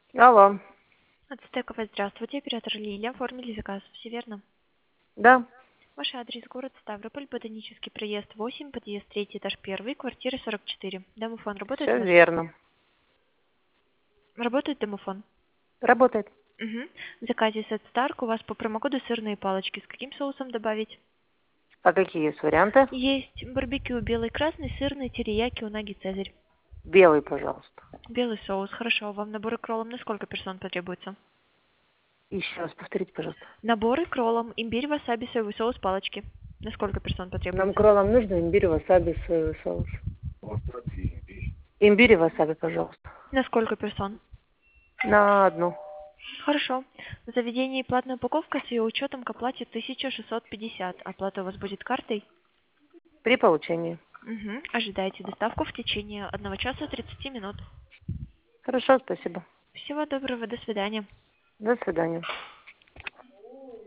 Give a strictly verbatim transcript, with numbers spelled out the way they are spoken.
Алло. От Стекова, здравствуйте, оператор Лилия, оформили заказ, все верно? Да, Ваш адрес город Ставрополь, Ботанический проезд восемь, подъезд третий, этаж первый, квартира сорок четыре. Домофон работает у все вас? верно. Работает домофон? Работает. Угу. В заказе Сет Старк у вас по промокоду сырные палочки. С каким соусом добавить? А какие есть варианты? Есть барбекю, белый, красный, сырный, терияки, унаги, цезарь. Белый, пожалуйста. Белый соус, хорошо. Вам наборы к роллам на сколько персон потребуется? Еще раз повторите, пожалуйста. Наборы к роллам, имбирь, васаби, соевый соус, палочки. На сколько персон Нам потребуется? к роллам нужно имбирь, васаби, соевый соус. Имбирь и васаби, пожалуйста. На сколько персон? На одну. Хорошо. В заведении платная упаковка с ее учетом к оплате тысяча шестьсот пятьдесят. Оплата у вас будет картой? При получении. Угу. Ожидайте доставку в течение одного часа тридцати минут. Хорошо, спасибо. Всего доброго, до свидания. До свидания.